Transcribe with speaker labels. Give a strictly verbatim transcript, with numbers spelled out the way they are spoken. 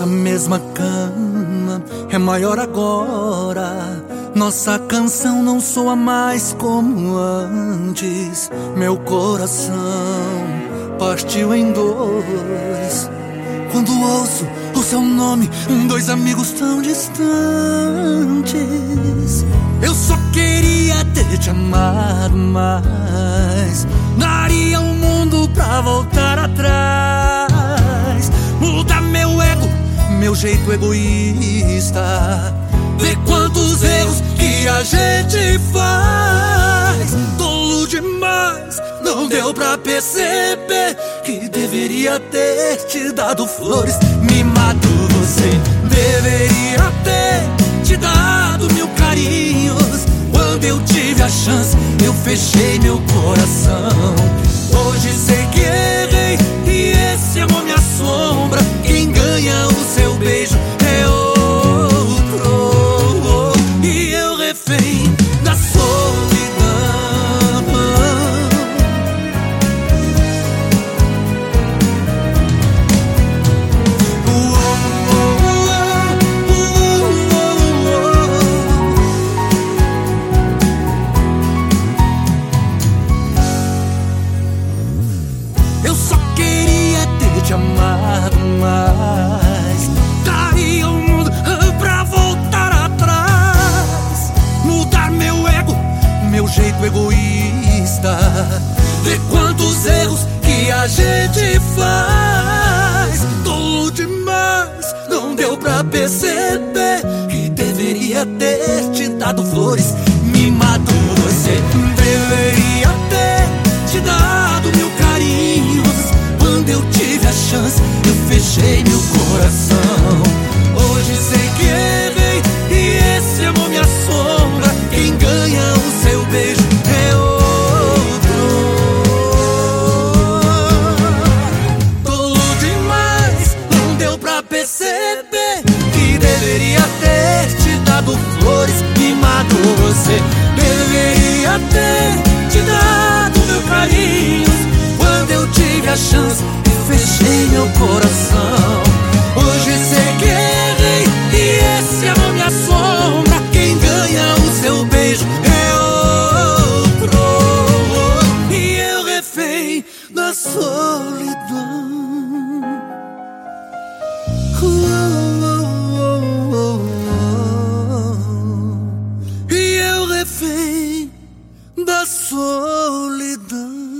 Speaker 1: Nossa mesma cama é maior agora. Nossa canção não soa mais como antes. Meu coração partiu em dois quando ouço o seu nome, dois amigos tão distantes. Eu só queria ter te amado mais, daria o mundo pra voltar atrás, mudar meu ego, meu jeito egoísta, ver quantos erros que a gente faz. Tolo demais, não deu pra perceber que deveria ter te dado flores. Mimado, você deveria ter te dado mil carinhos. Quando eu tive a chance, eu fechei meu coração. Hoje sei que errei e esse amor me assombra. Quem ganha o seu beijo é outro, e eu refém da solidão. Eu só queria ter te amado mais, daria o mundo pra voltar atrás, mudar meu ego, meu jeito egoísta, ver quantos erros que a gente faz. Tolo demais, não deu pra perceber que deveria ter te dado flores. Mimado, você deveria ter te dado mil carinhos. Quando eu tive a chance, eu fechei meu coração. Hoje sei que errei e esse amor me assombra. Quem ganha o seu beijo é outro. Tolo demais, não deu pra perceber que deveria ter te dado flores. Mimado, você deveria ter te dado mil carinhos. Quando eu tive a chance, eu fechei meu coração. Hoje sei que errei e esse amor me assombra. Quem ganha o seu beijo é outro, e eu refém da solidão. E eu refém da solidão.